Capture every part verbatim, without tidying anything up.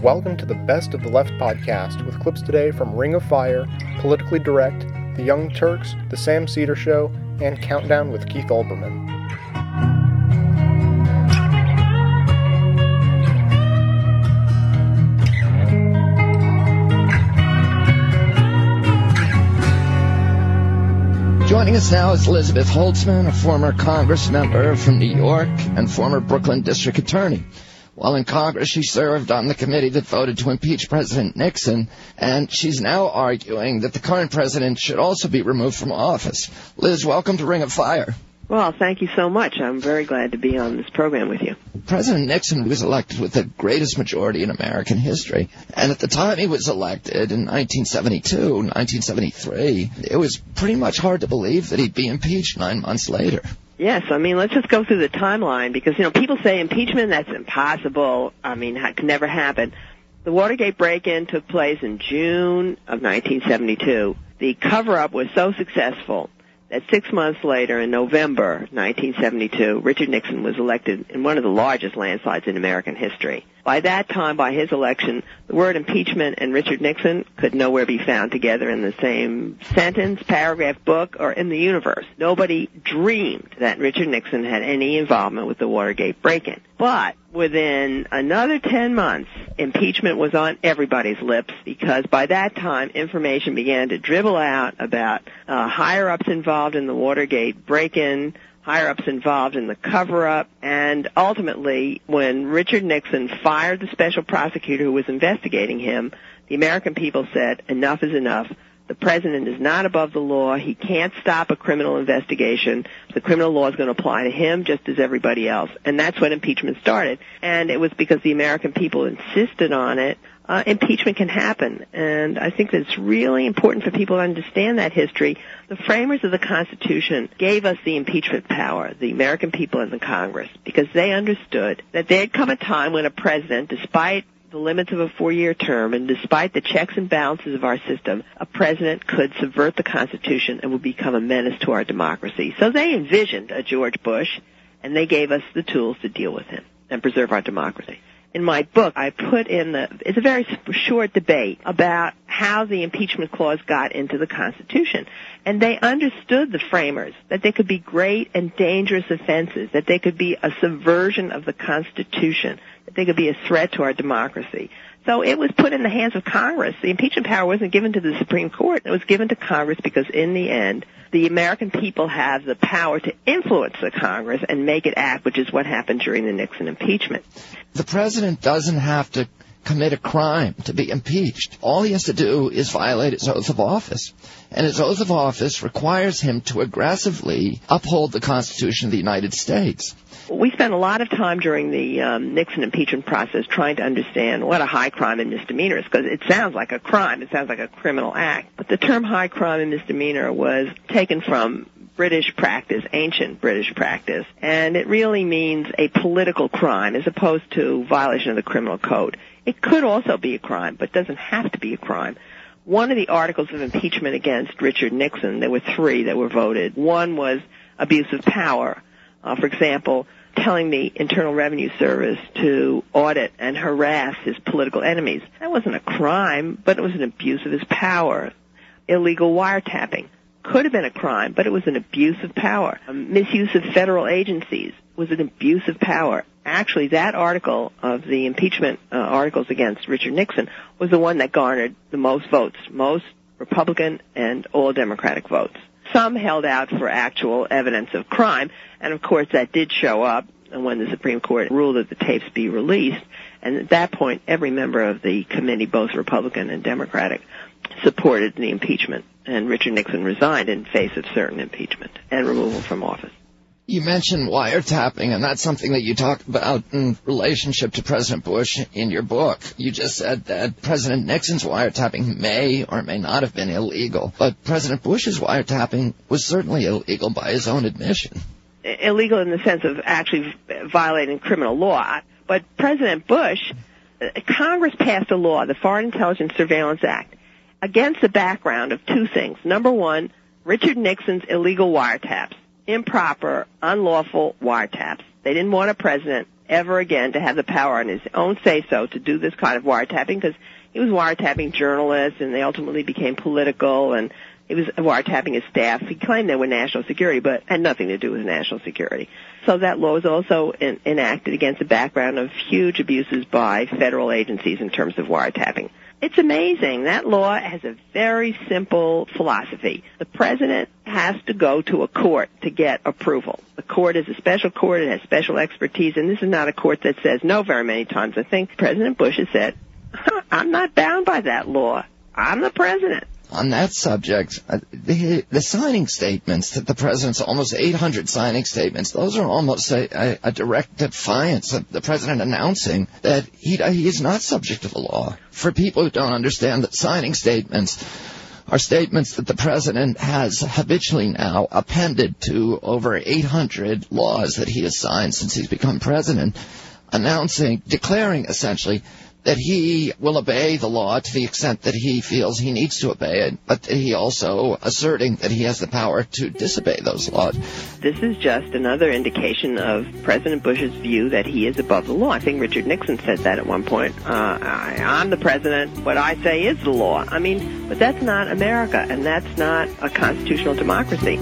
Welcome to the Best of the Left podcast with clips today from Ring of Fire, Politically Direct, The Young Turks, The Sam Seder Show, and Countdown with Keith Olbermann. Joining us now is Elizabeth Holtzman, a former Congress member from New York and former Brooklyn District Attorney. While in Congress, she served on the committee that voted to impeach President Nixon, and she's now arguing that the current president should also be removed from office. Liz, welcome to Ring of Fire. Well, thank you so much. I'm very glad to be on this program with you. President Nixon was elected with the greatest majority in American history. And at the time he was elected in nineteen seventy-two, nineteen seventy-three, it was pretty much hard to believe that he'd be impeached nine months later. Yes, I mean, let's just go through the timeline because, you know, people say impeachment, that's impossible. I mean, it could never happen. The Watergate break-in took place in June of nineteen seventy-two. The cover-up was so successful that six months later, in November nineteen seventy-two, Richard Nixon was elected in one of the largest landslides in American history. By that time, by his election, the word impeachment and Richard Nixon could nowhere be found together in the same sentence, paragraph, book, or in the universe. Nobody dreamed that Richard Nixon had any involvement with the Watergate break-in. But within another ten months, impeachment was on everybody's lips because by that time, information began to dribble out about uh, higher-ups involved in the Watergate break-in, higher-ups involved in the cover-up, and ultimately, when Richard Nixon fired the special prosecutor who was investigating him, the American people said, enough is enough. The president is not above the law. He can't stop a criminal investigation. The criminal law is going to apply to him just as everybody else. And that's when impeachment started. And it was because the American people insisted on it. Uh, impeachment can happen. And I think that it's really important for people to understand that history. The framers of the Constitution gave us the impeachment power, the American people and the Congress, because they understood that there had come a time when a president, despite the limits of a four-year term, and despite the checks and balances of our system, a president could subvert the Constitution and would become a menace to our democracy. So they envisioned a George Bush, and they gave us the tools to deal with him and preserve our democracy. In my book, I put in the, it's a very short debate about how the impeachment clause got into the Constitution. And they understood, the framers, that there could be great and dangerous offenses, that there could be a subversion of the Constitution, that there could be a threat to our democracy. So it was put in the hands of Congress. The impeachment power wasn't given to the Supreme Court. It was given to Congress because in the end, the American people have the power to influence the Congress and make it act, which is what happened during the Nixon impeachment. The president doesn't have to commit a crime to be impeached. All he has to do is violate his oath of office. And his oath of office requires him to aggressively uphold the Constitution of the United States. We spent a lot of time during the um, Nixon impeachment process trying to understand what a high crime and misdemeanor is, because it sounds like a crime. It sounds like a criminal act. But the term high crime and misdemeanor was taken from British practice, ancient British practice, and it really means a political crime as opposed to violation of the criminal code. It could also be a crime, but doesn't have to be a crime. One of the articles of impeachment against Richard Nixon, there were three that were voted. One was abuse of power. Uh, for example, telling the Internal Revenue Service to audit and harass his political enemies. That wasn't a crime, but it was an abuse of his power. Illegal wiretapping could have been a crime, but it was an abuse of power. Um, misuse of federal agencies was an abuse of power. Actually, that article of the impeachment uh, articles against Richard Nixon was the one that garnered the most votes, most Republican and all Democratic votes. Some held out for actual evidence of crime, and of course that did show up when the Supreme Court ruled that the tapes be released. And at that point, every member of the committee, both Republican and Democratic, supported the impeachment, and Richard Nixon resigned in face of certain impeachment and removal from office. You mentioned wiretapping, and that's something that you talk about in relationship to President Bush in your book. You just said that President Nixon's wiretapping may or may not have been illegal, but President Bush's wiretapping was certainly illegal by his own admission. Illegal in the sense of actually violating criminal law. But President Bush, Congress passed a law, the Foreign Intelligence Surveillance Act, against the background of two things. Number one, Richard Nixon's illegal wiretaps, improper, unlawful wiretaps. They didn't want a president ever again to have the power on his own say-so to do this kind of wiretapping, because he was wiretapping journalists, and they ultimately became political, and he was wiretapping his staff. He claimed they were national security, but had nothing to do with national security. So that law was also in, enacted against the background of huge abuses by federal agencies in terms of wiretapping. It's amazing. That law has a very simple philosophy. The president has to go to a court to get approval. The court is a special court. It has special expertise, and this is not a court that says no very many times. I think President Bush has said, I'm not bound by that law. I'm the president. On that subject, uh, the, the signing statements, that the president's almost eight hundred signing statements, those are almost a, a, a direct defiance of the president announcing that he, he is not subject to the law. For people who don't understand that signing statements are statements that the president has habitually now appended to over eight hundred laws that he has signed since he's become president, announcing, declaring essentially that he will obey the law to the extent that he feels he needs to obey it, but he also asserting that he has the power to disobey those laws. This is just another indication of President Bush's view that he is above the law. I think Richard Nixon said that at one point. Uh, I, I'm the president. What I say is the law. I mean, but that's not America, and that's not a constitutional democracy.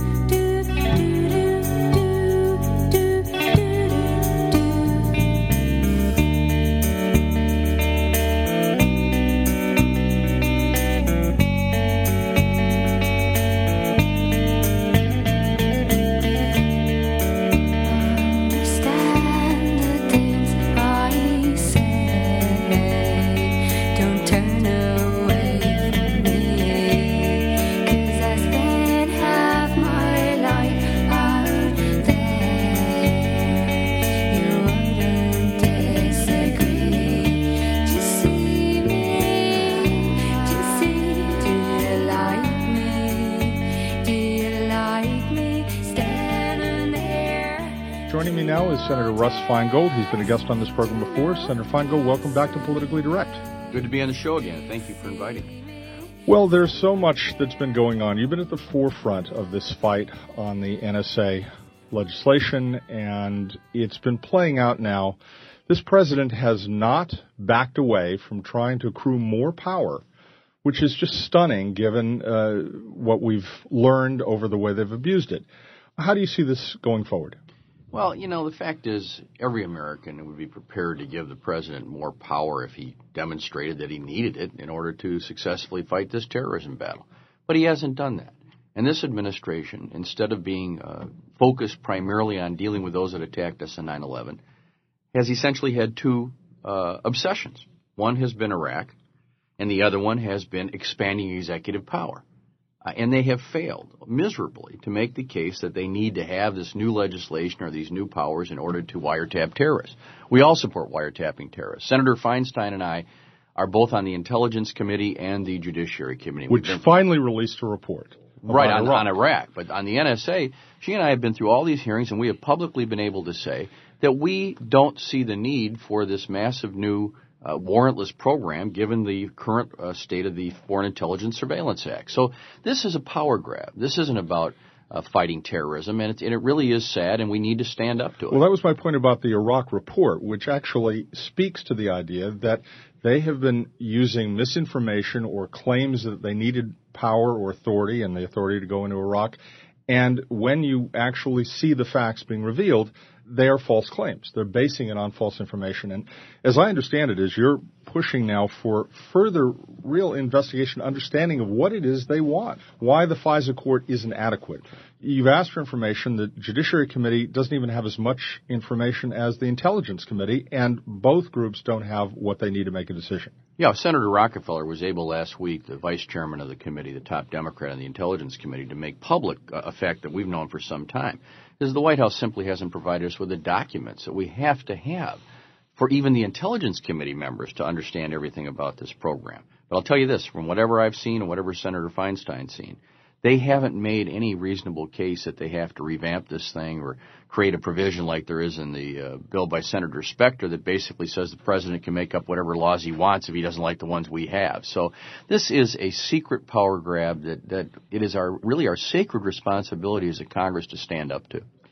Joining me now is Senator Russ Feingold. He's been a guest on this program before. Senator Feingold, welcome back to Politically Direct. Good to be on the show again. Thank you for inviting me. Well, there's so much that's been going on. You've been at the forefront of this fight on the N S A legislation, and it's been playing out now. This president has not backed away from trying to accrue more power, which is just stunning given uh, what we've learned over the way they've abused it. How do you see this going forward? Well, you know, the fact is every American would be prepared to give the president more power if he demonstrated that he needed it in order to successfully fight this terrorism battle. But he hasn't done that. And this administration, instead of being uh, focused primarily on dealing with those that attacked us on nine eleven, has essentially had two uh, obsessions. One has been Iraq, and the other one has been expanding executive power. Uh, and they have failed miserably to make the case that they need to have this new legislation or these new powers in order to wiretap terrorists. We all support wiretapping terrorists. Senator Feinstein and I are both on the Intelligence Committee and the Judiciary Committee. Which been, finally released a report. Right, on Iraq. on Iraq. But on the N S A, she and I have been through all these hearings, and we have publicly been able to say that we don't see the need for this massive new Uh, warrantless program given the current uh, state of the Foreign Intelligence Surveillance Act. So this is a power grab. This isn't about uh, fighting terrorism, and it, and it really is sad, and we need to stand up to it. Well, that was my point about the Iraq report, which actually speaks to the idea that they have been using misinformation or claims that they needed power or authority and the authority to go into Iraq. And when you actually see the facts being revealed, they are false claims. They're basing it on false information. And as I understand it, is you're pushing now for further real investigation, understanding of what it is they want, why the FISA court isn't adequate. You've asked for information. The Judiciary Committee doesn't even have as much information as the Intelligence Committee, and both groups don't have what they need to make a decision. Yeah, Senator Rockefeller was able last week, the vice chairman of the committee, the top Democrat on the Intelligence Committee, to make public a fact that we've known for some time. Is the White House simply hasn't provided us with the documents that we have to have for even the Intelligence Committee members to understand everything about this program. But I'll tell you this, from whatever I've seen and whatever Senator Feinstein's seen, they haven't made any reasonable case that they have to revamp this thing or create a provision like there is in the uh, bill by Senator Specter that basically says the president can make up whatever laws he wants if he doesn't like the ones we have. So this is a secret power grab that, that it is our really our sacred responsibility as a Congress to stand up to.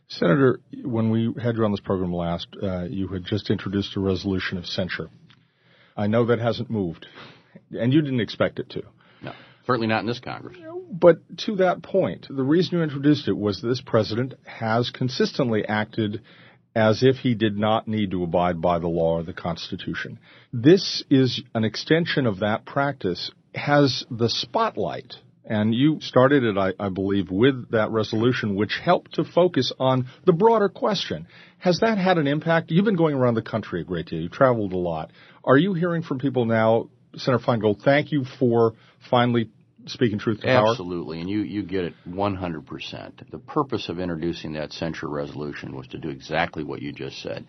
Senator, when we had you on this program last, uh, you had just introduced a resolution of censure. I know that hasn't moved, and you didn't expect it to. No, certainly not in this Congress. But to that point, the reason you introduced it was this president has consistently acted as if he did not need to abide by the law or the Constitution. This is an extension of that practice, has the spotlight, and you started it, I, I believe, with that resolution, which helped to focus on the broader question. Has that had an impact? You've been going around the country a great deal. You've traveled a lot. Are you hearing from people now, Senator Feingold, thank you for finally speaking truth to power? Absolutely, and you, you get it one hundred percent. The purpose of introducing that censure resolution was to do exactly what you just said.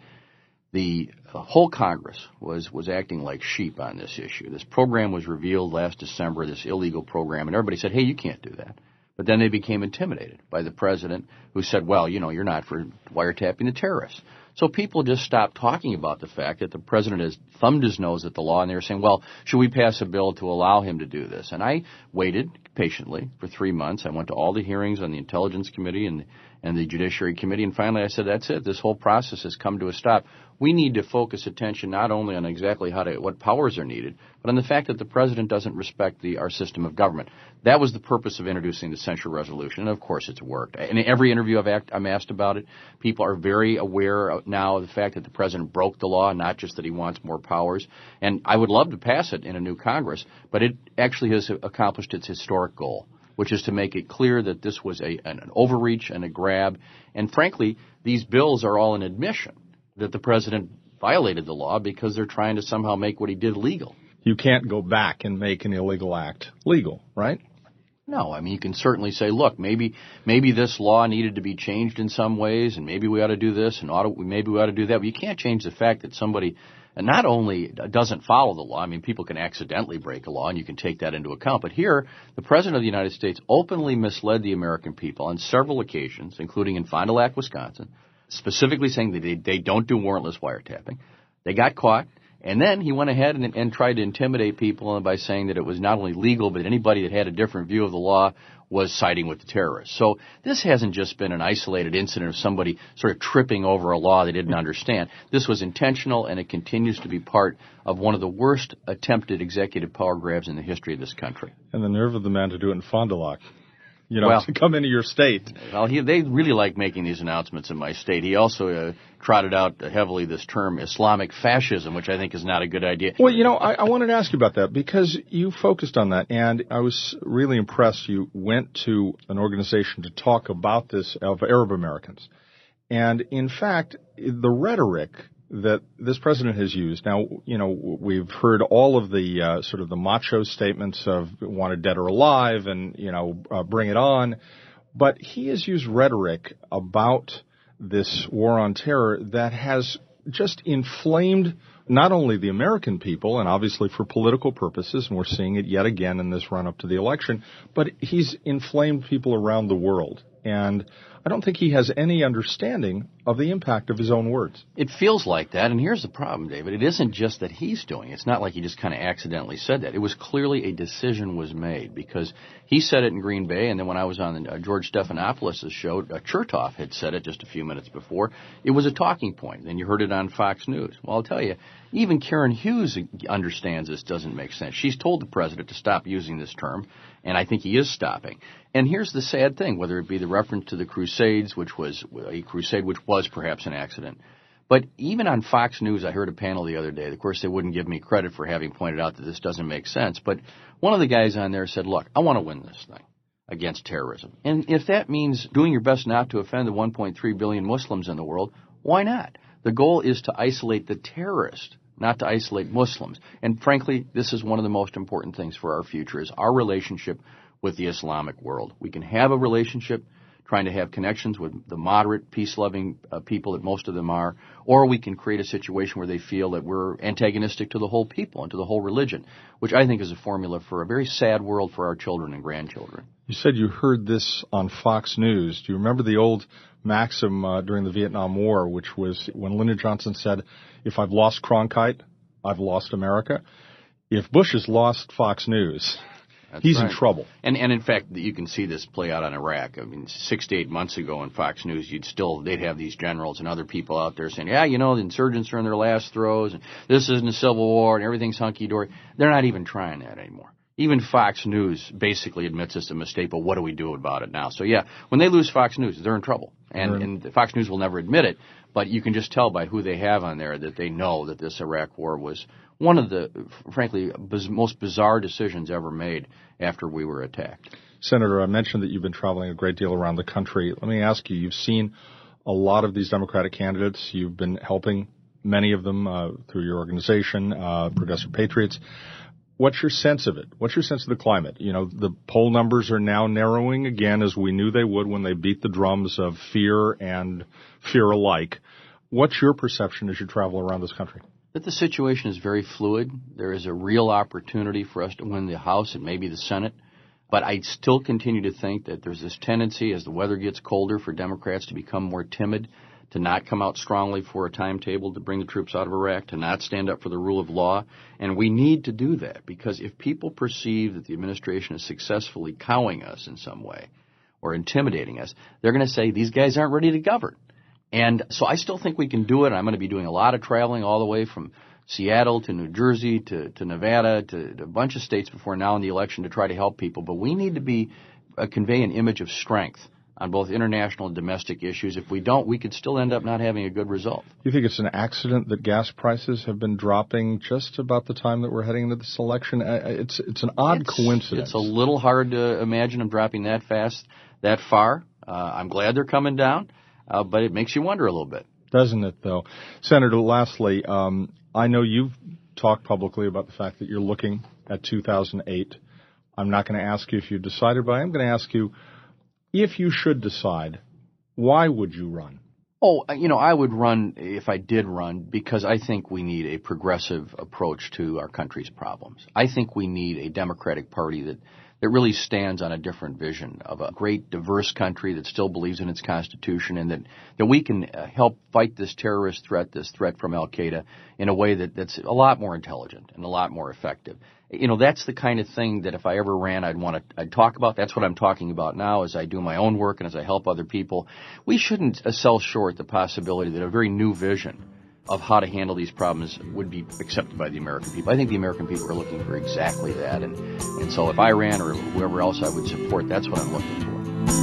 The whole Congress was, was acting like sheep on this issue. This program was revealed last December, this illegal program, and everybody said, hey, you can't do that. But then they became intimidated by the president who said, well, you know, you're not for wiretapping the terrorists. So people just stopped talking about the fact that the president has thumbed his nose at the law, and they were saying, well, should we pass a bill to allow him to do this? And I waited patiently for three months. I went to all the hearings on the Intelligence Committee and, and the Judiciary Committee, and finally I said, that's it. This whole process has come to a stop. We need to focus attention not only on exactly how to, what powers are needed, but on the fact that the president doesn't respect the, our system of government. That was the purpose of introducing the censure resolution, and of course it's worked. In every interview I've act, I'm asked about it, people are very aware now of the fact that the president broke the law, not just that he wants more powers. And I would love to pass it in a new Congress, but it actually has accomplished its historic goal, which is to make it clear that this was a, an overreach and a grab. And frankly, these bills are all an admission that the president violated the law because they're trying to somehow make what he did legal. You can't go back and make an illegal act legal, right? No, I mean, you can certainly say, look, maybe maybe this law needed to be changed in some ways, and maybe we ought to do this, and ought to, maybe we ought to do that. But you can't change the fact that somebody not only doesn't follow the law, I mean, people can accidentally break a law, and you can take that into account. But here, the President of the United States openly misled the American people on several occasions, including in Fond du Lac, Wisconsin, specifically saying that they, they don't do warrantless wiretapping. They got caught. And then he went ahead and, and tried to intimidate people by saying that it was not only legal, but anybody that had a different view of the law was siding with the terrorists. So this hasn't just been an isolated incident of somebody sort of tripping over a law they didn't understand. This was intentional, and it continues to be part of one of the worst attempted executive power grabs in the history of this country. And the nerve of the man to do it in Fond du Lac. You know, well, to come into your state. Well, he, they really like making these announcements in my state. He also uh, trotted out heavily this term Islamic fascism, which I think is not a good idea. Well, you know, I, I wanted to ask you about that because you focused on that, and I was really impressed. You went to an organization to talk about this of Arab Americans. And, in fact, the rhetoric that this president has used. Now, you know, we've heard all of the uh, sort of the macho statements of wanted dead or alive and, you know, uh, bring it on. But he has used rhetoric about this war on terror that has just inflamed not only the American people, and obviously for political purposes, and we're seeing it yet again in this run-up to the election, but he's inflamed people around the world. And I don't think he has any understanding of the impact of his own words. It feels like that, and here's the problem, David. It isn't just that he's doing it. It's not like he just kind of accidentally said that. It was clearly a decision was made because he said it in Green Bay, and then when I was on uh, George Stephanopoulos' show, uh, Chertoff had said it just a few minutes before. It was a talking point, and you heard it on Fox News. Well, I'll tell you, even Karen Hughes understands this doesn't make sense. She's told the president to stop using this term, and I think he is stopping. And here's the sad thing, whether it be the reference to the Crusades, which was a crusade which was perhaps an accident. But even on Fox News, I heard a panel the other day. Of course, they wouldn't give me credit for having pointed out that this doesn't make sense. But one of the guys on there said, look, I want to win this thing against terrorism. And if that means doing your best not to offend the one point three billion Muslims in the world, why not? The goal is to isolate the terrorist, not to isolate Muslims. And frankly, this is one of the most important things for our future, is our relationship with the Islamic world. We can have a relationship trying to have connections with the moderate, peace-loving uh, people that most of them are, or we can create a situation where they feel that we're antagonistic to the whole people and to the whole religion, which I think is a formula for a very sad world for our children and grandchildren. You said you heard this on Fox News. Do you remember the old maxim uh, during the Vietnam War, which was when Lyndon Johnson said, if I've lost Cronkite, I've lost America? If Bush has lost Fox News, That's he's right. in trouble. And and in fact, you can see this play out on Iraq. I mean, six to eight months ago on Fox News, you'd still they'd have these generals and other people out there saying, yeah, you know, the insurgents are in their last throes, and this isn't a civil war, and everything's hunky dory. They're not even trying that anymore. Even Fox News basically admits it's a mistake, but what do we do about it now? So yeah, when they lose Fox News, they're in trouble, and right. and Fox News will never admit it. But you can just tell by who they have on there that they know that this Iraq war was one of the, frankly, biz- most bizarre decisions ever made after we were attacked. Senator, I mentioned that you've been traveling a great deal around the country. Let me ask you, you've seen a lot of these Democratic candidates. You've been helping many of them uh, through your organization, uh, Progressive Patriots. What's your sense of it? What's your sense of the climate? You know, the poll numbers are now narrowing again, as we knew they would when they beat the drums of fear and fear alike. What's your perception as you travel around this country? That the situation is very fluid. There is a real opportunity for us to win the House and maybe the Senate. But I still continue to think that there's this tendency as the weather gets colder for Democrats to become more timid, to not come out strongly for a timetable to bring the troops out of Iraq, to not stand up for the rule of law. And we need to do that, because if people perceive that the administration is successfully cowing us in some way or intimidating us, they're going to say these guys aren't ready to govern. And so I still think we can do it. I'm going to be doing a lot of traveling all the way from Seattle to New Jersey to, to Nevada to, to a bunch of states before now in the election to try to help people. But we need to be uh, convey an image of strength on both international and domestic issues. If we don't, we could still end up not having a good result. You think it's an accident that gas prices have been dropping just about the time that we're heading into this election? It's it's an odd it's, coincidence. It's a little hard to imagine them dropping that fast, that far. Uh, I'm glad they're coming down, uh, but it makes you wonder a little bit. Doesn't it, though? Senator, lastly, um, I know you've talked publicly about the fact that you're looking at two thousand eight. I'm not going to ask you if you decided, but I am going to ask you, if you should decide, why would you run? Oh, you know, I would run if I did run because I think we need a progressive approach to our country's problems. I think we need a Democratic Party that, that really stands on a different vision of a great, diverse country that still believes in its Constitution, and that, that we can uh, help fight this terrorist threat, this threat from al-Qaeda, in a way that, that's a lot more intelligent and a lot more effective. You know, that's the kind of thing that if I ever ran, I'd want to I'd talk about. That's what I'm talking about now as I do my own work and as I help other people. We shouldn't uh, sell short the possibility that a very new vision of how to handle these problems would be accepted by the American people. I think the American people are looking for exactly that. And, and so if I ran or whoever else I would support, that's what I'm looking for.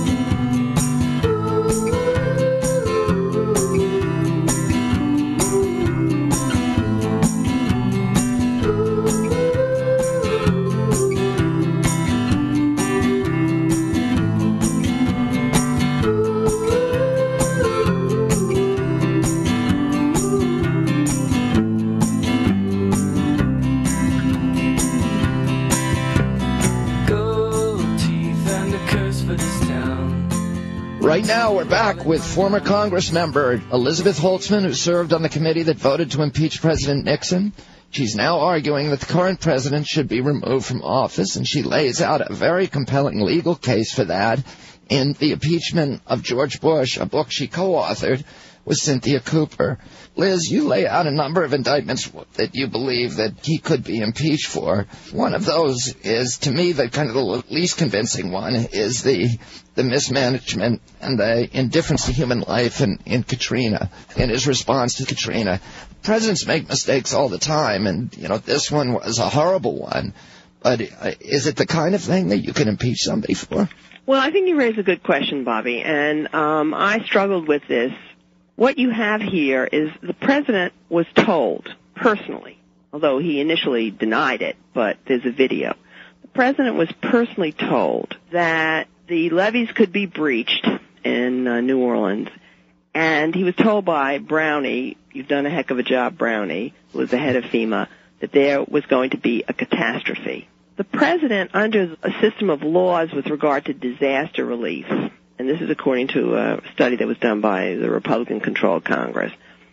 Right now, we're back with former Congress member Elizabeth Holtzman, who served on the committee that voted to impeach President Nixon. She's now arguing that the current president should be removed from office, and she lays out a very compelling legal case for that in The Impeachment of George Bush, a book she co-authored with Cynthia Cooper. Liz, you lay out a number of indictments that you believe that he could be impeached for. One of those is, to me, the kind of the least convincing one, is the the mismanagement and the indifference to human life in, in Katrina, in his response to Katrina. Presidents make mistakes all the time, and, you know, this one was a horrible one. But is it the kind of thing that you can impeach somebody for? Well, I think you raise a good question, Bobby, and um, I struggled with this. What you have here is the president was told personally, although he initially denied it, but there's a video. The president was personally told that the levees could be breached in uh, New Orleans, and he was told by Brownie, you've done a heck of a job, Brownie, who was the head of FEMA, that there was going to be a catastrophe. The president, under a system of laws with regard to disaster relief, and this is according to a study that was done by the Republican-controlled Congress,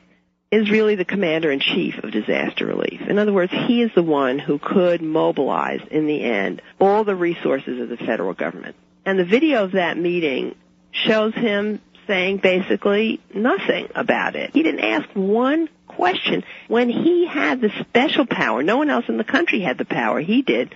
is really the commander-in-chief of disaster relief. In other words, he is the one who could mobilize, in the end, all the resources of the federal government. And the video of that meeting shows him saying basically nothing about it. He didn't ask one question when he had the special power. No one else in the country had the power. He did,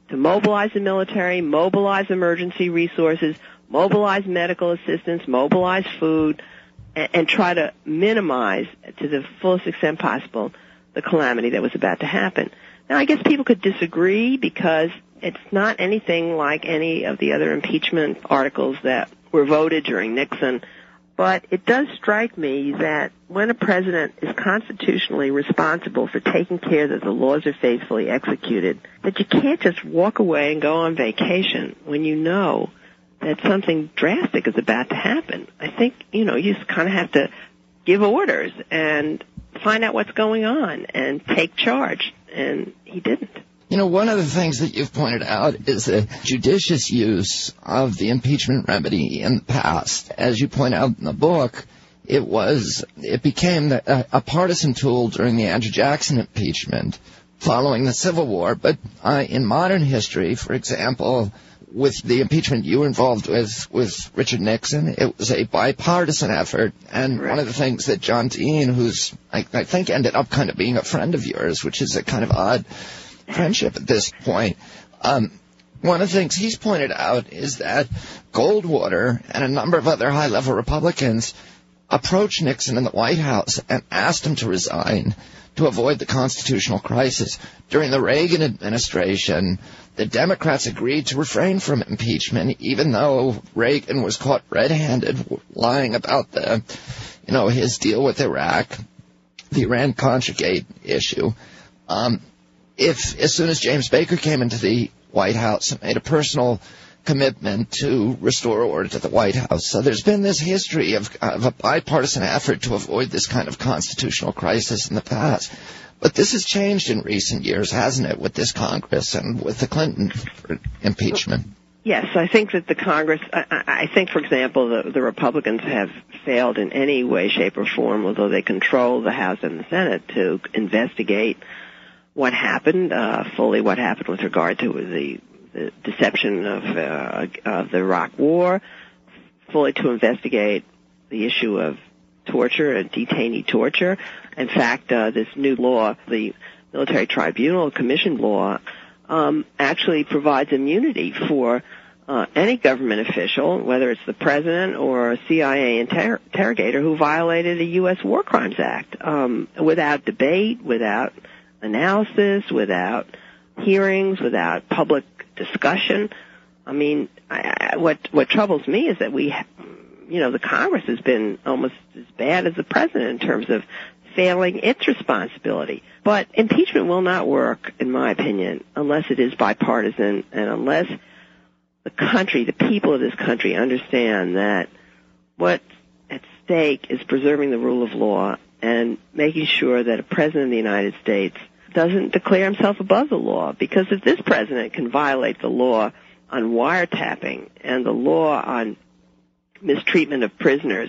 to mobilize the military, mobilize emergency resources, mobilize medical assistance, mobilize food, and, and try to minimize to the fullest extent possible the calamity that was about to happen. Now, I guess people could disagree because it's not anything like any of the other impeachment articles that were voted during Nixon, but it does strike me that when a president is constitutionally responsible for taking care that the laws are faithfully executed, that you can't just walk away and go on vacation when you know that something drastic is about to happen. I think, you know, you just kind of have to give orders and find out what's going on and take charge, and he didn't. You know, one of the things that you've pointed out is the judicious use of the impeachment remedy in the past. As you point out in the book, it was, it became a, a partisan tool during the Andrew Jackson impeachment following the Civil War. But uh, in modern history, for example, with the impeachment you were involved with, with Richard Nixon, it was a bipartisan effort. And right. One of the things that John Dean, who's, I, I think, ended up kind of being a friend of yours, which is a kind of odd friendship at this point, um, one of the things he's pointed out is that Goldwater and a number of other high-level Republicans approached Nixon in the White House and asked him to resign to avoid the constitutional crisis. During the Reagan administration, the Democrats agreed to refrain from impeachment, even though Reagan was caught red-handed lying about the, you know, his deal with Iraq, the Iran-Contra issue. Um, if, as soon as James Baker came into the White House and made a personal commitment to restore order to the White House. So there's been this history of, of a bipartisan effort to avoid this kind of constitutional crisis in the past. But this has changed in recent years, hasn't it, with this Congress and with the Clinton impeachment? Yes, I think that the Congress, I, I think, for example, the, the Republicans have failed in any way, shape, or form, although they control the House and the Senate, to investigate what happened, uh, fully what happened with regard to the, the deception of, uh, of the Iraq War, fully to investigate the issue of torture and detainee torture. In fact, uh, this new law, the Military Tribunal Commission law, um, actually provides immunity for uh, any government official, whether it's the president or a C I A inter- interrogator who violated a U S War Crimes Act, um, without debate, without analysis, without hearings, without public discussion. I mean, I, I, what what troubles me is that we, you know, the Congress has been almost as bad as the president in terms of failing its responsibility. But impeachment will not work, in my opinion, unless it is bipartisan and unless the country, the people of this country, understand that what's at stake is preserving the rule of law and making sure that a president of the United States doesn't declare himself above the law. Because if this president can violate the law on wiretapping and the law on mistreatment of prisoners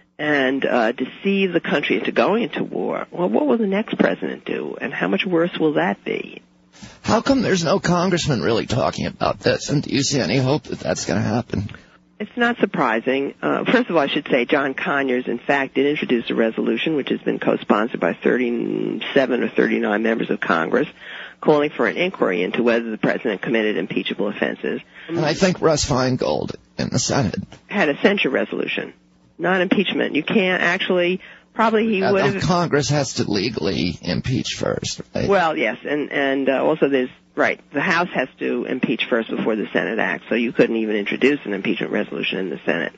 and uh, deceive the country into going into war, well, what will the next president do, and how much worse will that be? How come there's no congressman really talking about this, and do you see any hope that that's going to happen? It's not surprising. Uh, first of all, I should say John Conyers, in fact, did introduce a resolution which has been co-sponsored by thirty-seven or thirty-nine members of Congress, calling for an inquiry into whether the president committed impeachable offenses. And I think Russ Feingold in the Senate had a censure resolution, not impeachment. You can't actually, probably he uh, would have. Congress has to legally impeach first, right? Well, yes, and, and uh, also there's, right, the House has to impeach first before the Senate acts, so you couldn't even introduce an impeachment resolution in the Senate.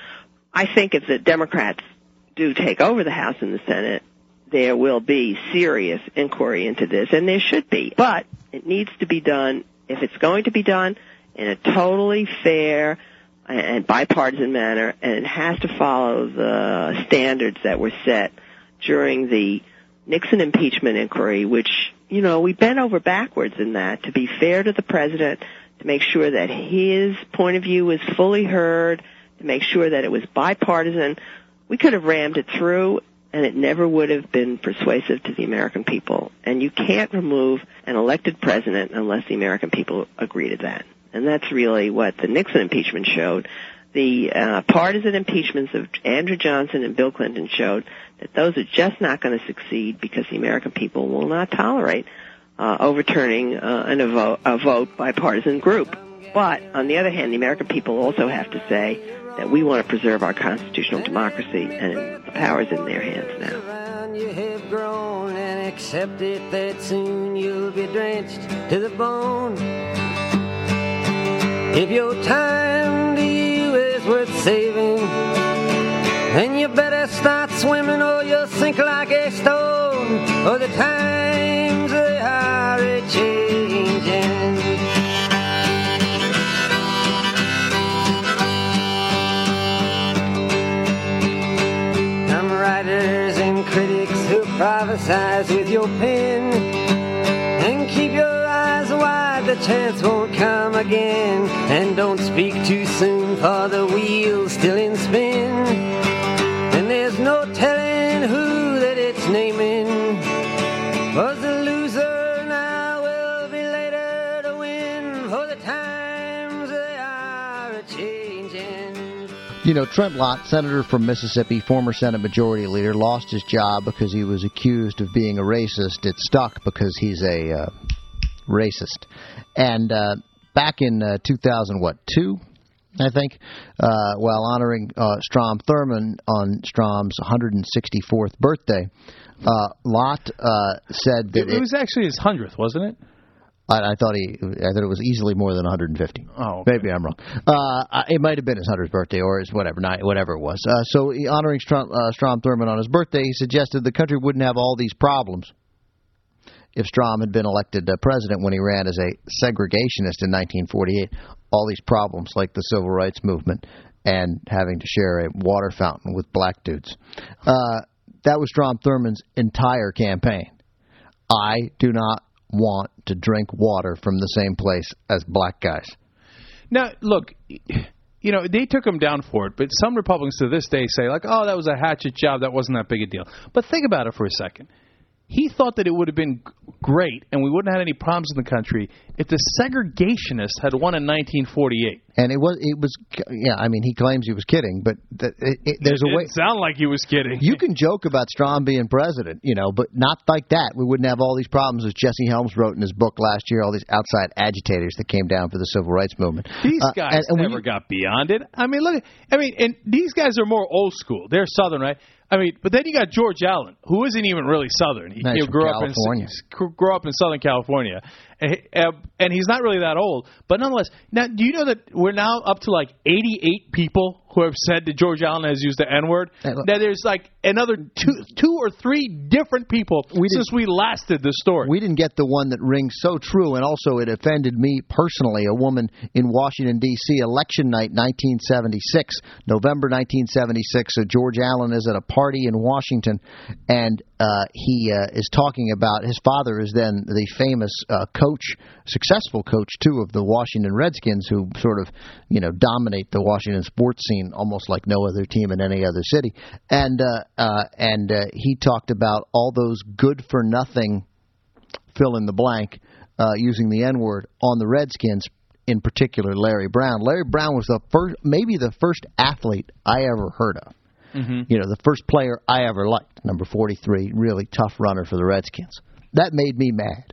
I think if the Democrats do take over the House and the Senate, there will be serious inquiry into this, and there should be. But it needs to be done, if it's going to be done, in a totally fair and bipartisan manner, and it has to follow the standards that were set during the Nixon impeachment inquiry, which, you know, we bent over backwards in that to be fair to the president, to make sure that his point of view was fully heard, to make sure that it was bipartisan. We could have rammed it through, and it never would have been persuasive to the American people. And you can't remove an elected president unless the American people agree to that. And that's really what the Nixon impeachment showed. The uh, partisan impeachments of Andrew Johnson and Bill Clinton showed that those are just not going to succeed because the American people will not tolerate uh, overturning uh, an, a, vote, a vote bipartisan group. But, on the other hand, the American people also have to say that we want to preserve our constitutional democracy, and the power is in their hands now. You have grown and accept it that soon you'll be drenched to the bone. If your time to you is worth saving, then you better start swimming or you'll sink like a stone, or the times they are a-changing. Writers and critics who prophesize with your pen, and keep your eyes wide, the chance won't come again. And don't speak too soon, for the wheel's still in spin, and there's no telling who that it's naming. Was the loser, now will be later to win, for the times they are a-changing. You know, Trent Lott, senator from Mississippi, former Senate Majority Leader, lost his job because he was accused of being a racist. It stuck because he's a uh, racist. And uh, back in uh, two thousand, what, two, I think, uh, while honoring uh, Strom Thurmond on Strom's one hundred sixty-fourth birthday, uh, Lott uh, said that... It, it was actually his hundredth, wasn't it? I, I thought he, I thought it was easily more than one hundred fifty. Oh, okay. Maybe I'm wrong. Uh, it might have been his hundredth birthday, or his whatever, not, whatever it was. Uh, so, he, honoring Strom, uh, Strom Thurmond on his birthday, he suggested the country wouldn't have all these problems if Strom had been elected uh, president when he ran as a segregationist in nineteen forty-eight. All these problems, like the civil rights movement and having to share a water fountain with black dudes. Uh, that was Strom Thurmond's entire campaign. I do not want to drink water from the same place as black guys. Now, look, you know, they took him down for it, but some Republicans to this day say, like, oh, that was a hatchet job, that wasn't that big a deal. But think about it for a second. He thought that it would have been great and we wouldn't have had any problems in the country if the segregationists had won in nineteen forty-eight. And it was, it was, yeah. I mean, he claims he was kidding, but the, it, it, there's it a way. It sound like he was kidding. You can joke about Strom being president, you know, but not like that. We wouldn't have all these problems, as Jesse Helms wrote in his book last year. All these outside agitators that came down for the civil rights movement. These uh, guys and, and never you, got beyond it. I mean, look. I mean, and these guys are more old school. They're Southern, right? I mean, but then you got George Allen, who isn't even really Southern. He, nice he grew up California. in grew up in Southern California, and, and he's not really that old. But nonetheless, now do you know that we're now up to like eighty-eight people who have said that George Allen has used the N-word? Now there's like another two, two or three different people we since we last did this story. We didn't get the one that rings so true, and also it offended me personally. A woman in Washington, D C, election night, nineteen seventy-six, November nineteen seventy-six. So George Allen is at a party in Washington, and uh, he uh, is talking about his father is then the famous uh, coach, successful coach too, of the Washington Redskins, who sort of you know dominate the Washington sports scene almost like no other team in any other city. And uh, uh, and uh, he talked about all those good for nothing, fill in the blank, uh, using the N-word on the Redskins. In particular, Larry Brown. Larry Brown was the first, maybe the first athlete I ever heard of. Mm-hmm. You know, the first player I ever liked, number forty-three, really tough runner for the Redskins. That made me mad.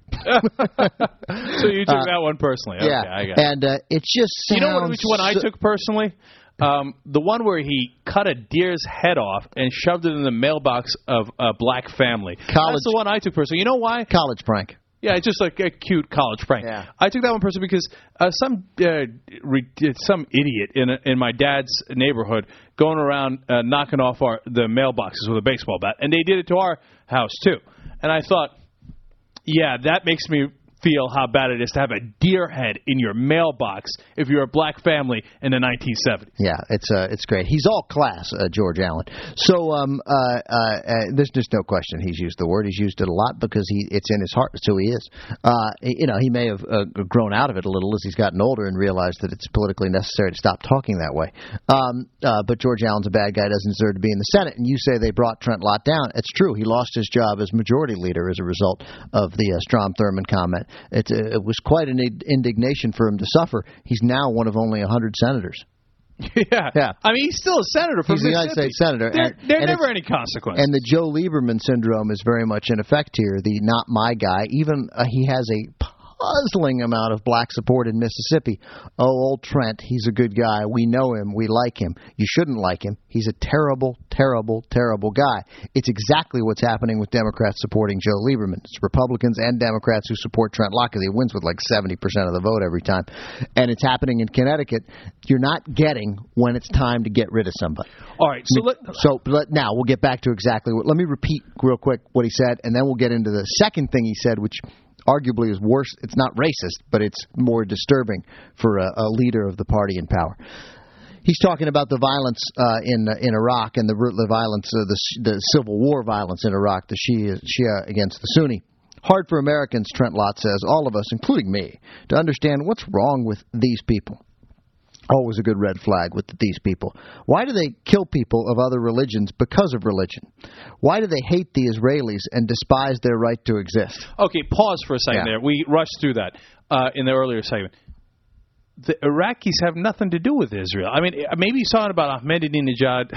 So you took uh, that one personally. Okay, yeah, I got and uh, it just sounds... You know what, which one I took personally? Um, the one where he cut a deer's head off and shoved it in the mailbox of a black family. College, That's the one I took personally. You know why? College prank. Yeah, it's just like a cute college prank. Yeah. I took that one person because uh, some uh, re- some idiot in a, in my dad's neighborhood going around uh, knocking off our the mailboxes with a baseball bat, and they did it to our house too. And I thought, yeah, that makes me feel how bad it is to have a deer head in your mailbox if you're a black family in the nineteen seventies. Yeah, it's uh, it's great. He's all class, uh, George Allen. So um, uh, uh, uh, there's just no question he's used the word. He's used it a lot because he it's in his heart. It's who he is. Uh, you know, he may have uh, grown out of it a little as he's gotten older and realized that it's politically necessary to stop talking that way. Um, uh, but George Allen's a bad guy, doesn't deserve to be in the Senate. And you say they brought Trent Lott down. It's true. He lost his job as majority leader as a result of the uh, Strom Thurmond comment. It, uh, it was quite an indignation for him to suffer. He's now one of only one hundred senators. Yeah. Yeah. I mean, he's still a senator from He's a United Mississippi. States senator. There, and, there are and never it's- any consequences. And the Joe Lieberman syndrome is very much in effect here. The not my guy. Even uh, he has a puzzling amount of black support in Mississippi. Oh, old Trent, he's a good guy. We know him. We like him. You shouldn't like him. He's a terrible, terrible, terrible guy. It's exactly what's happening with Democrats supporting Joe Lieberman. It's Republicans and Democrats who support Trent Lott because he wins with like seventy percent of the vote every time. And it's happening in Connecticut. You're not getting when it's time to get rid of somebody. All right, so let, So let, now we'll get back to exactly what. Let me repeat real quick what he said, and then we'll get into the second thing he said, which arguably is worse. It's not racist, but it's more disturbing for a, a leader of the party in power. He's talking about the violence uh, in uh, in Iraq and the, the violence, uh, the, the civil war violence in Iraq, the Shia, Shia against the Sunni. Hard for Americans, Trent Lott says, all of us, including me, to understand what's wrong with these people. Always a good red flag with these people. Why do they kill people of other religions because of religion? Why do they hate the Israelis and despise their right to exist? okay, pause for a second Yeah. there. We rushed through that uh, in the earlier segment. The Iraqis have nothing to do with Israel. I mean, maybe he's talking about Ahmadinejad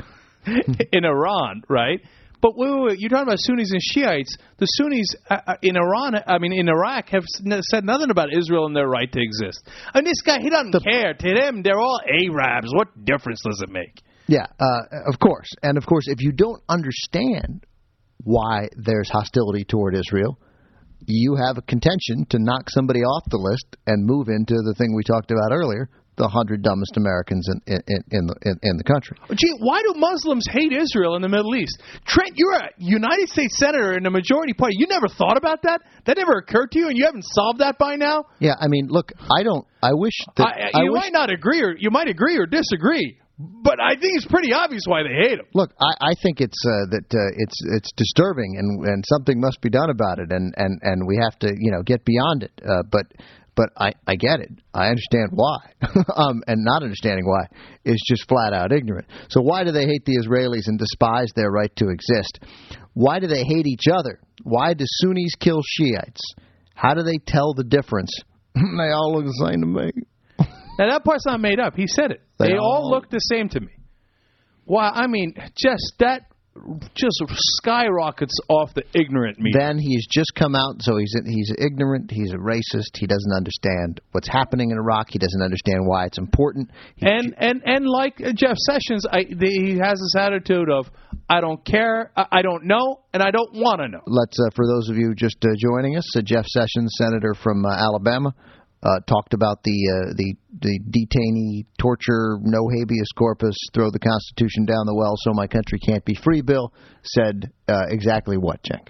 in Iran, right? But wait, wait, wait, you're talking about Sunnis and Shiites. The Sunnis uh, in Iran, I mean, in Iraq, have said nothing about Israel and their right to exist. I mean, this guy, he doesn't care. To them, they're all Arabs. What difference does it make? Yeah, uh, of course. And, of course, if you don't understand why there's hostility toward Israel, you have a contention to knock somebody off the list and move into the thing we talked about earlier, the hundred dumbest Americans in in in the, in, in the country. Gee, why do Muslims hate Israel in the Middle East? Trent, you're a United States senator in the majority party. You never thought about that? That never occurred to you, and you haven't solved that by now? Yeah, I mean, look, I don't. I wish that I, I you wish, might not agree, or you might agree or disagree, but I think it's pretty obvious why they hate him. Look, I, I think it's uh, that uh, it's it's disturbing, and, and something must be done about it, and, and, and we have to you know get beyond it. Uh, but but I, I get it. I understand why, um, and not understanding why is just flat out ignorant. So why do they hate the Israelis and despise their right to exist? Why do they hate each other? Why do Sunnis kill Shiites? How do they tell the difference? They all look the same to me. Now, that part's not made up. He said it. They They all all- look the same to me. Wow, I mean, just that just skyrockets off the ignorant meter. Then he's just come out, so he's he's ignorant, he's a racist, he doesn't understand what's happening in Iraq, he doesn't understand why it's important. He, And and and like uh, Jeff Sessions, I, the, he has this attitude of I don't care, I, I don't know, and I don't want to know. let's, uh, for those of you just uh, joining us, uh, Jeff Sessions, senator from uh, Alabama, uh, talked about the uh, the the detainee torture, no habeas corpus, throw the Constitution down the well so my country can't be free bill. Said uh, exactly what, Cenk?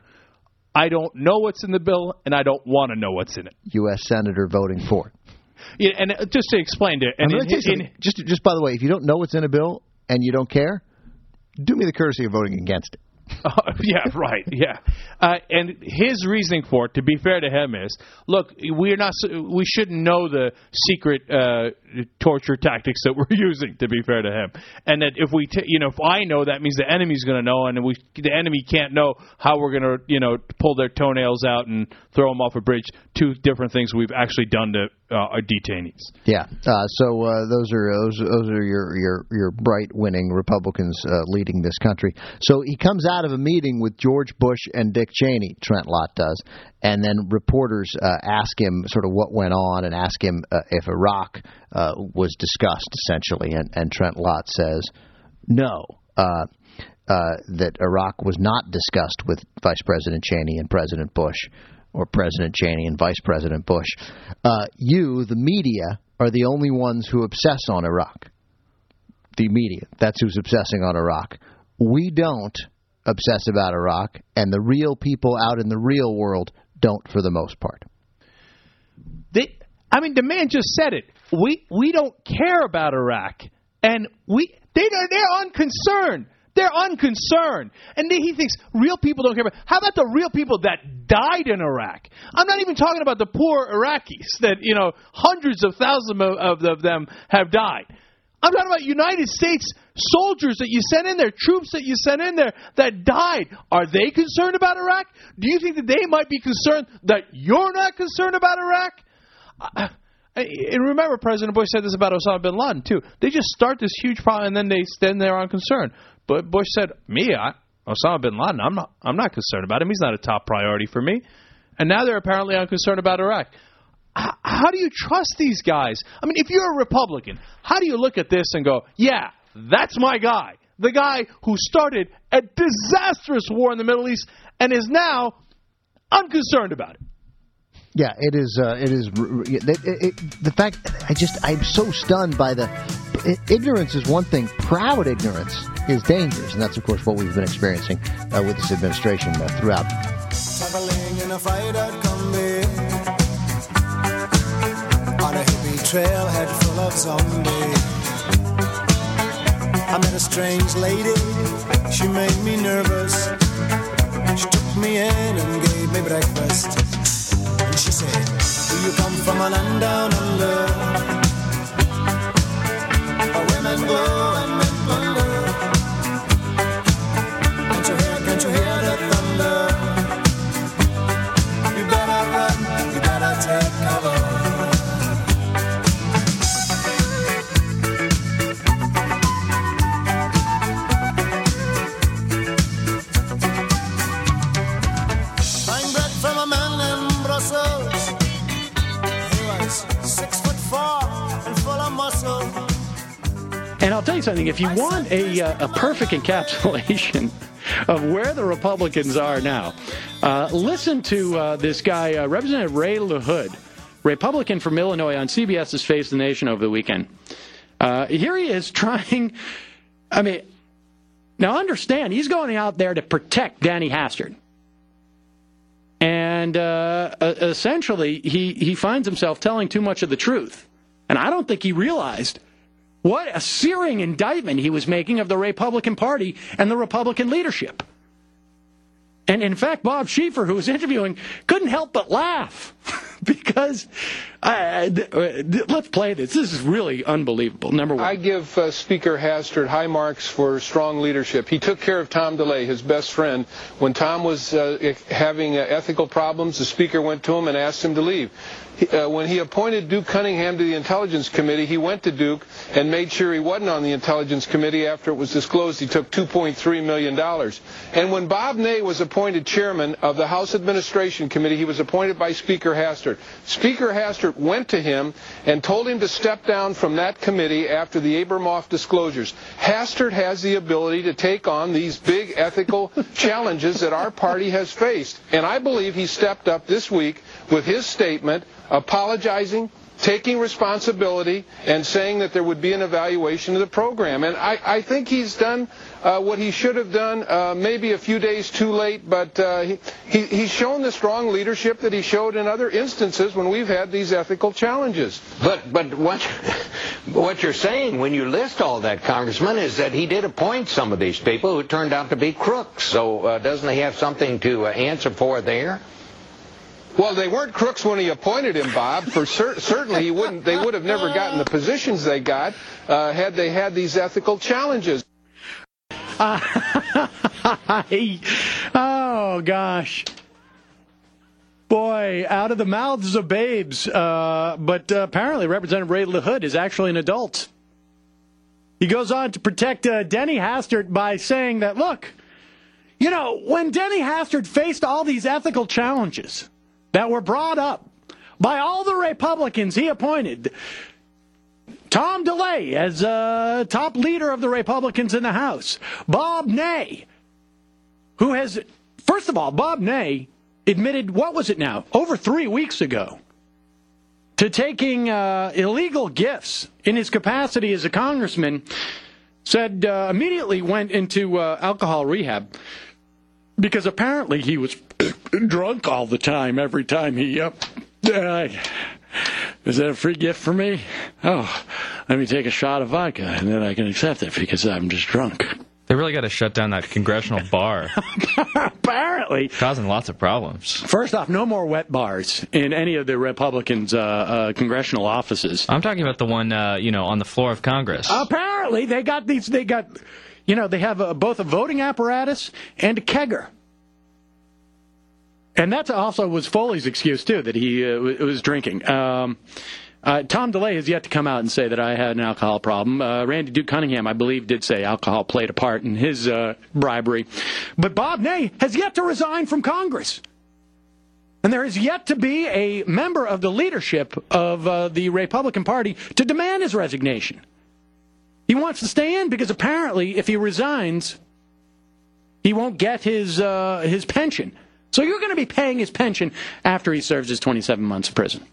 I don't know what's in the bill, and I don't want to know what's in it. U S senator voting for it. Yeah, and uh, just to explain to, and I'm in, gonna tell you in, something. just just by the way, if you don't know what's in a bill and you don't care, do me the courtesy of voting against it. Uh, yeah, right. Yeah, uh, and his reasoning for it, to be fair to him, is look, we're not, we shouldn't know the secret uh, torture tactics that we're using. To be fair to him, and that if we, t- you know, if I know, that means the enemy's going to know, and we, the enemy can't know how we're going to, you know, pull their toenails out and throw them off a bridge. Two different things we've actually done to uh, our detainees. Yeah. Uh, so uh, those are those those are your your your bright winning Republicans uh, leading this country. So he comes out of a meeting with George Bush and Dick Cheney, Trent Lott does, and then reporters uh, ask him sort of what went on and ask him uh, if Iraq uh, was discussed essentially, and, and Trent Lott says no. Uh, uh, that Iraq was not discussed with Vice President Cheney and President Bush, or President Cheney and Vice President Bush. Uh, you, the media, are the only ones who obsess on Iraq. The media, that's who's obsessing on Iraq. We don't obsess about Iraq, and the real people out in the real world don't for the most part. They, I mean, the man just said it. We we don't care about Iraq, and we they they're unconcerned. They're unconcerned, and then he thinks real people don't care about. How about the real people that died in Iraq? I'm not even talking about the poor Iraqis that you know hundreds of thousands of, of, of them have died. I'm talking about United States soldiers that you sent in there, troops that you sent in there that died. Are they concerned about Iraq? Do you think that they might be concerned that you're not concerned about Iraq? I, And remember, President Bush said this about Osama bin Laden, too. They just start this huge problem, and then they stand there unconcerned. But Bush said, me, I, Osama bin Laden, I'm not, I'm not concerned about him. He's not a top priority for me. And now they're apparently unconcerned about Iraq. H- how do you trust these guys? I mean, if you're a Republican, how do you look at this and go, yeah, that's my guy, the guy who started a disastrous war in the Middle East and is now unconcerned about it? Yeah, it is. Uh, it is. It, it, it, the fact, I just, I'm so stunned by the ignorance is one thing. Proud ignorance is dangerous, and that's, of course, what we've been experiencing uh, with this administration uh, throughout. Traveling in a fired-out Kombi on a hippie trailhead full of zombies. I met a strange lady. She made me nervous. She took me in and gave me breakfast. And she said, do you come from a land down under, where women glow and men plunder? Can't you hear, can't you hear the thunder? You better run, you better take cover. And I'll tell you something, if you want a, uh, a perfect encapsulation of where the Republicans are now, uh, listen to uh, this guy, uh, Representative Ray LaHood, Republican from Illinois, on C B S's Face the Nation over the weekend. Uh, here he is trying, I mean, now understand, he's going out there to protect Danny Hastert. And uh, essentially, he, he finds himself telling too much of the truth. And I don't think he realized what a searing indictment he was making of the Republican Party and the Republican leadership. And in fact, Bob Schieffer, who was interviewing, couldn't help but laugh because, uh, let's play this. This is really unbelievable. Number one. I give uh, Speaker Hastert high marks for strong leadership. He took care of Tom DeLay, his best friend. When Tom was uh, having uh, ethical problems, the Speaker went to him and asked him to leave. He, uh, when he appointed Duke Cunningham to the Intelligence Committee, he went to Duke and made sure he wasn't on the Intelligence Committee after it was disclosed he took two point three million dollars. And when Bob Ney was appointed chairman of the House Administration Committee, he was appointed by Speaker Hastert. Speaker Hastert went to him and told him to step down from that committee after the Abramoff disclosures. Hastert has the ability to take on these big ethical challenges that our party has faced. And I believe he stepped up this week with his statement, apologizing, taking responsibility, and saying that there would be an evaluation of the program. And I, I think he's done uh, what he should have done, uh, maybe a few days too late, but uh, he, he, he's shown the strong leadership that he showed in other instances when we've had these ethical challenges. But but what, what you're saying when you list all that, Congressman, is that he did appoint some of these people who turned out to be crooks. So uh, doesn't he have something to uh, answer for there? Well, they weren't crooks when he appointed him, Bob. For cer- certainly, he wouldn't. They would have never gotten the positions they got uh, had they had these ethical challenges. Uh, oh gosh, boy, out of the mouths of babes. Uh, but uh, apparently, Representative Ray LaHood is actually an adult. He goes on to protect uh, Denny Hastert by saying that, look, you know, when Denny Hastert faced all these ethical challenges that were brought up by all the Republicans he appointed, Tom DeLay as uh, top leader of the Republicans in the House, Bob Ney, who has, first of all, Bob Ney admitted, what was it now, over three weeks ago, to taking uh, illegal gifts in his capacity as a congressman, said uh, immediately went into uh, alcohol rehab because apparently he was drunk all the time, every time he, uh, uh, is that a free gift for me? Oh, let me take a shot of vodka, and then I can accept it because I'm just drunk. They really got to shut down that congressional bar. Apparently. Causing lots of problems. First off, no more wet bars in any of the Republicans' uh, uh, congressional offices. I'm talking about the one, uh, you know, on the floor of Congress. Apparently, they got these, they got, you know, they have a, both a voting apparatus and a kegger. And that also was Foley's excuse, too, that he uh, was drinking. Um, Uh, Tom DeLay has yet to come out and say that I had an alcohol problem. Uh, Randy Duke Cunningham, I believe, did say alcohol played a part in his uh, bribery. But Bob Ney has yet to resign from Congress. And there is yet to be a member of the leadership of uh, the Republican Party to demand his resignation. He wants to stay in because apparently if he resigns, he won't get his uh, his pension. So you're going to be paying his pension after he serves his twenty-seven months of prison.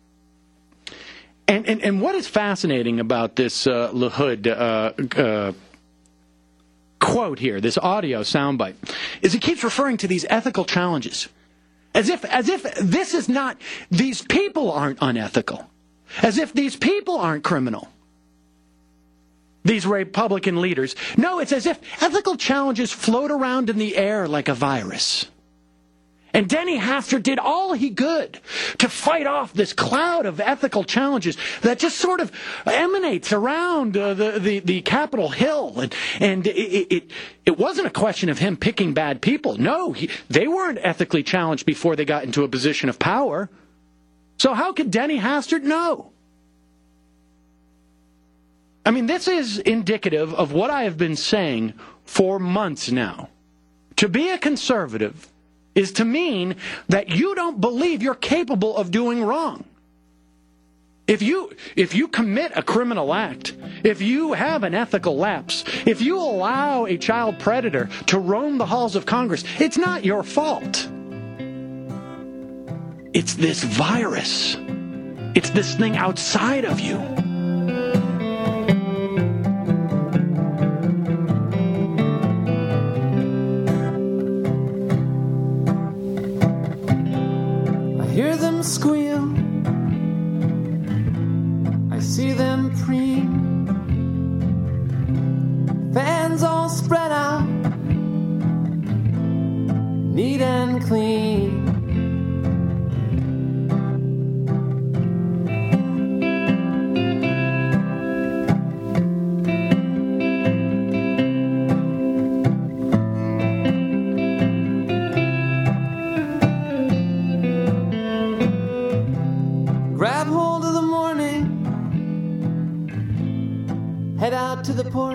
And, and, and what is fascinating about this uh, LaHood uh, uh, quote here, this audio soundbite, is he keeps referring to these ethical challenges. As if, as if this is not, these people aren't unethical. As if these people aren't criminal. These Republican leaders. No, it's as if ethical challenges float around in the air like a virus. And Denny Hastert did all he could to fight off this cloud of ethical challenges that just sort of emanates around uh, the, the, the Capitol Hill. And, and it, it, it wasn't a question of him picking bad people. No, he, they weren't ethically challenged before they got into a position of power. So how could Denny Hastert know? I mean, this is indicative of what I have been saying for months now. To be a conservative is to mean that you don't believe you're capable of doing wrong. If you if you commit a criminal act, if you have an ethical lapse, if you allow a child predator to roam the halls of Congress, it's not your fault. It's this virus. It's this thing outside of you. Hear them squeal, I see them preen, fans all spread out, neat and clean. Grab hold of the morning, head out to the porch.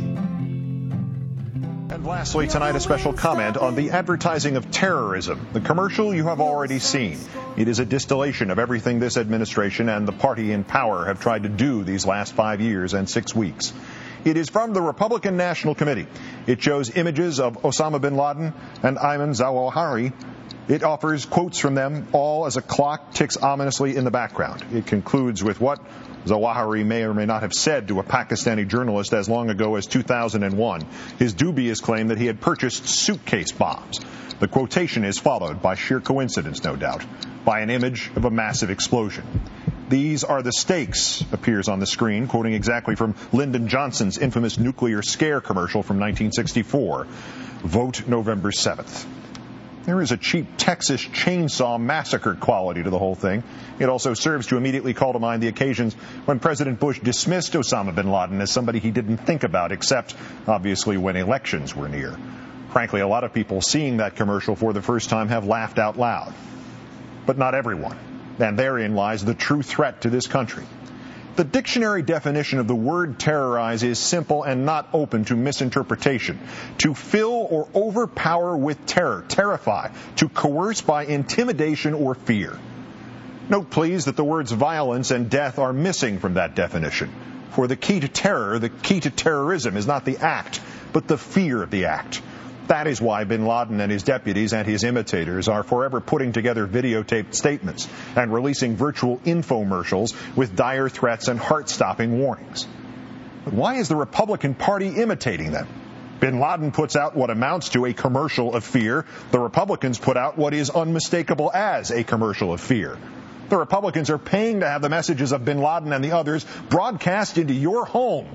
And lastly, tonight a special comment on the advertising of terrorism. The commercial you have already seen. It is a distillation of everything this administration and the party in power have tried to do these last five years and six weeks. It is from the Republican National Committee. It shows images of Osama bin Laden and Ayman Zawahiri. It offers quotes from them, all as a clock ticks ominously in the background. It concludes with what Zawahiri may or may not have said to a Pakistani journalist as long ago as two thousand one, his dubious claim that he had purchased suitcase bombs. The quotation is followed, by sheer coincidence no doubt, by an image of a massive explosion. These are the stakes, appears on the screen, quoting exactly from Lyndon Johnson's infamous nuclear scare commercial from nineteen sixty-four. Vote November seventh. There is a cheap Texas chainsaw massacre quality to the whole thing. It also serves to immediately call to mind the occasions when President Bush dismissed Osama bin Laden as somebody he didn't think about, except, obviously, when elections were near. Frankly, a lot of people seeing that commercial for the first time have laughed out loud. But not everyone. And therein lies the true threat to this country. The dictionary definition of the word terrorize is simple and not open to misinterpretation. To fill or overpower with terror, terrify, to coerce by intimidation or fear. Note, please, that the words violence and death are missing from that definition. For the key to terror, the key to terrorism is not the act, but the fear of the act. That is why bin Laden and his deputies and his imitators are forever putting together videotaped statements and releasing virtual infomercials with dire threats and heart-stopping warnings. But why is the Republican Party imitating them? Bin Laden puts out what amounts to a commercial of fear. The Republicans put out what is unmistakable as a commercial of fear. The Republicans are paying to have the messages of bin Laden and the others broadcast into your home.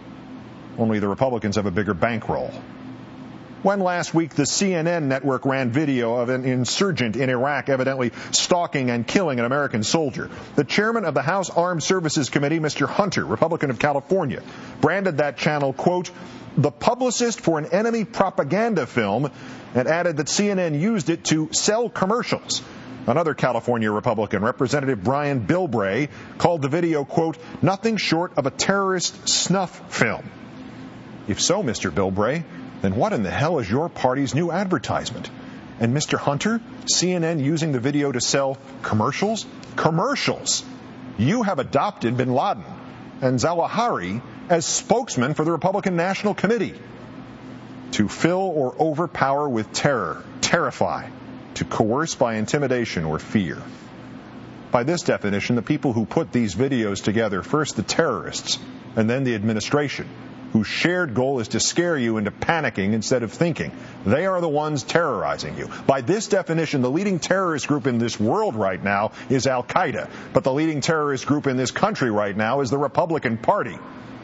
Only the Republicans have a bigger bankroll. When last week the C N N network ran video of an insurgent in Iraq evidently stalking and killing an American soldier, the chairman of the House Armed Services Committee, Mister Hunter, Republican of California, branded that channel, quote, the publicist for an enemy propaganda film, and added that C N N used it to sell commercials. Another California Republican, Representative Brian Bilbray, called the video, quote, nothing short of a terrorist snuff film. If so, Mister Bilbray, then what in the hell is your party's new advertisement? And Mister Hunter, C N N using the video to sell commercials? Commercials! You have adopted bin Laden and Zawahiri as spokesman for the Republican National Committee. To fill or overpower with terror, terrify, to coerce by intimidation or fear. By this definition, the people who put these videos together, first the terrorists, and then the administration, whose shared goal is to scare you into panicking instead of thinking. They are the ones terrorizing you. By this definition, the leading terrorist group in this world right now is Al-Qaeda, but the leading terrorist group in this country right now is the Republican Party.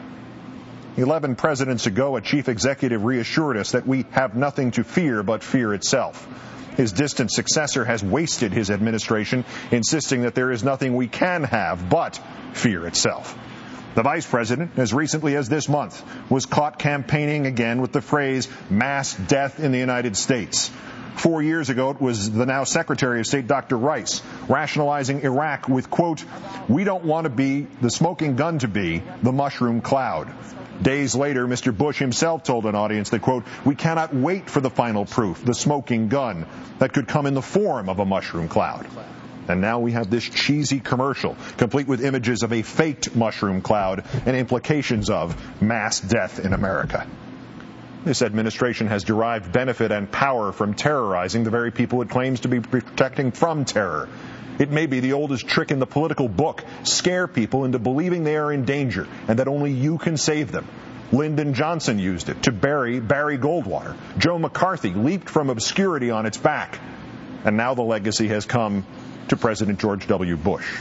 Eleven presidents ago, a chief executive reassured us that we have nothing to fear but fear itself. His distant successor has wasted his administration, insisting that there is nothing we can have but fear itself. The vice president, as recently as this month, was caught campaigning again with the phrase mass death in the United States. Four years ago, it was the now Secretary of State, Doctor Rice, rationalizing Iraq with, quote, we don't want to be the smoking gun to be the mushroom cloud. Days later, Mister Bush himself told an audience that, quote, we cannot wait for the final proof, the smoking gun, that could come in the form of a mushroom cloud. And now we have this cheesy commercial, complete with images of a faked mushroom cloud and implications of mass death in America. This administration has derived benefit and power from terrorizing the very people it claims to be protecting from terror. It may be the oldest trick in the political book, scare people into believing they are in danger and that only you can save them. Lyndon Johnson used it to bury Barry Goldwater. Joe McCarthy leaped from obscurity on its back. And now the legacy has come to President George W. Bush.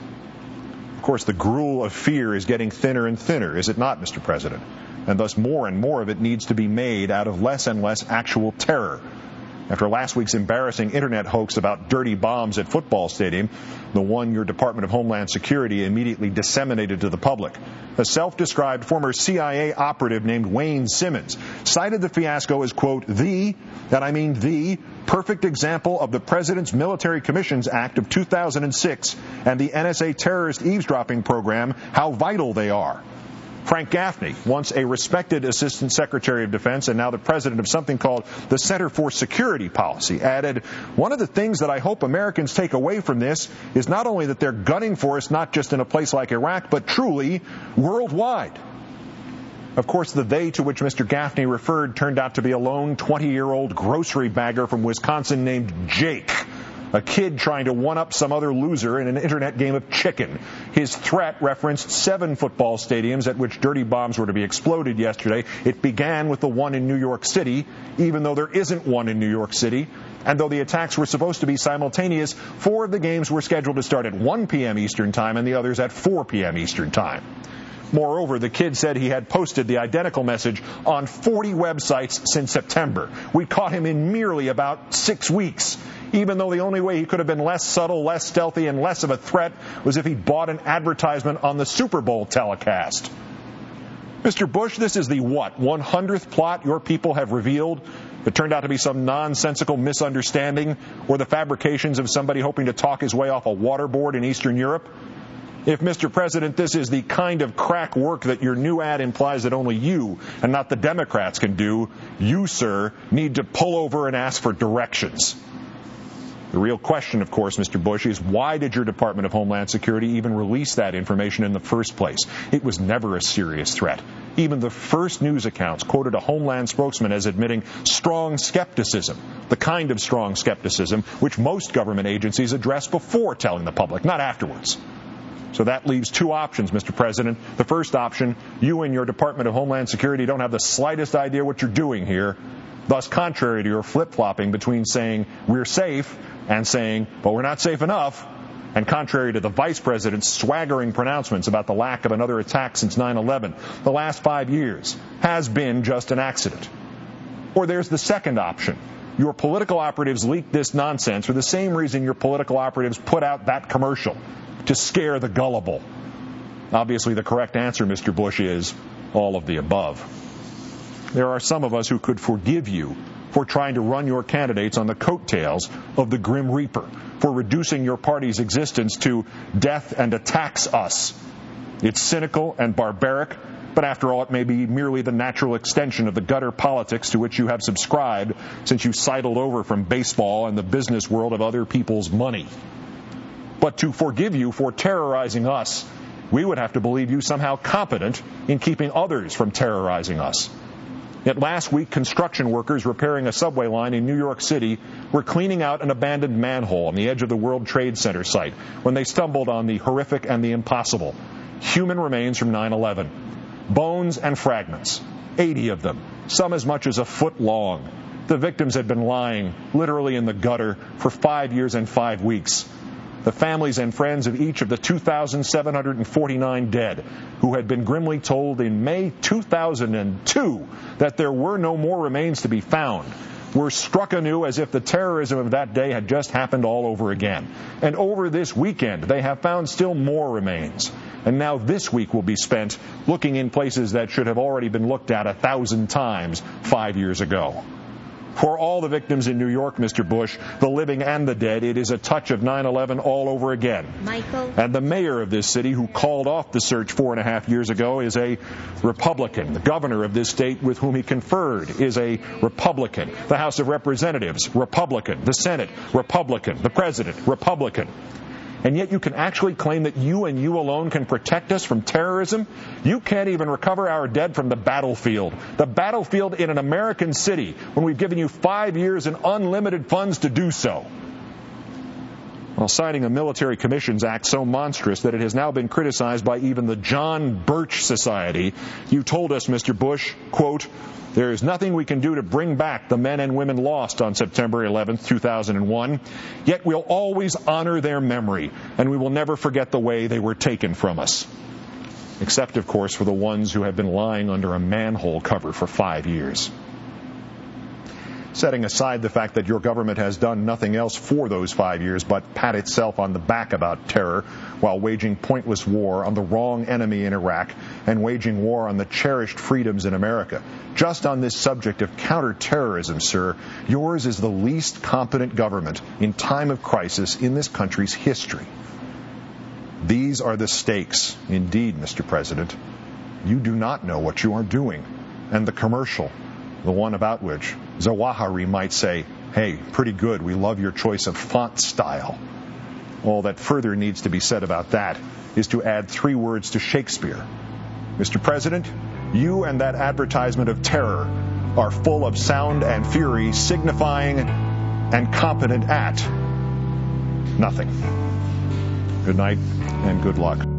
Of course, the gruel of fear is getting thinner and thinner, is it not, Mister President? And thus more and more of it needs to be made out of less and less actual terror. After last week's embarrassing internet hoax about dirty bombs at football stadium, the one your Department of Homeland Security immediately disseminated to the public, a self-described former C I A operative named Wayne Simmons cited the fiasco as, quote, the, and I mean the, perfect example of the President's Military Commissions Act of two thousand six and the N S A terrorist eavesdropping program, how vital they are. Frank Gaffney, once a respected Assistant Secretary of Defense and now the president of something called the Center for Security Policy, added, one of the things that I hope Americans take away from this is not only that they're gunning for us not just in a place like Iraq, but truly worldwide. Of course, the they to which Mister Gaffney referred turned out to be a lone twenty-year-old grocery bagger from Wisconsin named Jake, a kid trying to one-up some other loser in an internet game of chicken. His threat referenced seven football stadiums at which dirty bombs were to be exploded yesterday. It began with the one in New York City, even though there isn't one in New York City. And though the attacks were supposed to be simultaneous, four of the games were scheduled to start at one p.m. Eastern Time and the others at four p.m. Eastern Time. Moreover, the kid said he had posted the identical message on forty websites since September. We caught him in merely about six weeks. Even though the only way he could have been less subtle, less stealthy, and less of a threat was if he'd bought an advertisement on the Super Bowl telecast. Mister Bush, this is the what, one hundredth plot your people have revealed? It turned out to be some nonsensical misunderstanding or the fabrications of somebody hoping to talk his way off a waterboard in Eastern Europe? If, Mister President, this is the kind of crack work that your new ad implies that only you and not the Democrats can do, you, sir, need to pull over and ask for directions. The real question, of course, Mister Bush, is why did your Department of Homeland Security even release that information in the first place? It was never a serious threat. Even the first news accounts quoted a Homeland spokesman as admitting strong skepticism, the kind of strong skepticism which most government agencies address before telling the public, not afterwards. So that leaves two options, Mister President. The first option, you and your Department of Homeland Security don't have the slightest idea what you're doing here, thus contrary to your flip-flopping between saying we're safe and saying, but we're not safe enough, and contrary to the Vice President's swaggering pronouncements about the lack of another attack since nine eleven, the last five years has been just an accident. Or there's the second option. Your political operatives leaked this nonsense for the same reason your political operatives put out that commercial, to scare the gullible. Obviously, the correct answer, Mister Bush, is all of the above. There are some of us who could forgive you for trying to run your candidates on the coattails of the Grim Reaper, for reducing your party's existence to death and attacks us. It's cynical and barbaric, but after all, it may be merely the natural extension of the gutter politics to which you have subscribed since you sidled over from baseball and the business world of other people's money. But to forgive you for terrorizing us, we would have to believe you somehow competent in keeping others from terrorizing us. Yet last week, construction workers repairing a subway line in New York City were cleaning out an abandoned manhole on the edge of the World Trade Center site when they stumbled on the horrific and the impossible. Human remains from nine eleven. Bones and fragments. eighty of them, some as much as a foot long. The victims had been lying, literally in the gutter, for five years and five weeks. The families and friends of each of the two thousand seven hundred forty-nine dead, who had been grimly told in May two thousand two that there were no more remains to be found, were struck anew as if the terrorism of that day had just happened all over again. And over this weekend, they have found still more remains. And now this week will be spent looking in places that should have already been looked at a thousand times five years ago. For all the victims in New York, Mister Bush, the living and the dead, it is a touch of nine eleven all over again. Michael. And the mayor of this city, who called off the search four and a half years ago, is a Republican. The governor of this state with whom he conferred is a Republican. The House of Representatives, Republican. The Senate, Republican. The President, Republican. And yet you can actually claim that you and you alone can protect us from terrorism? You can't even recover our dead from the battlefield. The battlefield in an American city when we've given you five years and unlimited funds to do so. While citing a Military Commissions Act so monstrous that it has now been criticized by even the John Birch Society, you told us, Mister Bush, quote, "There is nothing we can do to bring back the men and women lost on September eleventh, two thousand one, yet we'll always honor their memory, and we will never forget the way they were taken from us." Except, of course, for the ones who have been lying under a manhole cover for five years. Setting aside the fact that your government has done nothing else for those five years but pat itself on the back about terror while waging pointless war on the wrong enemy in Iraq and waging war on the cherished freedoms in America. Just on this subject of counterterrorism, sir, yours is the least competent government in time of crisis in this country's history. These are the stakes, indeed, Mister President. You do not know what you are doing. And the commercial, the one about which Zawahiri might say, "Hey, pretty good, we love your choice of font style." All that further needs to be said about that is to add three words to Shakespeare. Mister President, you and that advertisement of terror are full of sound and fury, signifying and competent at nothing. Good night and good luck.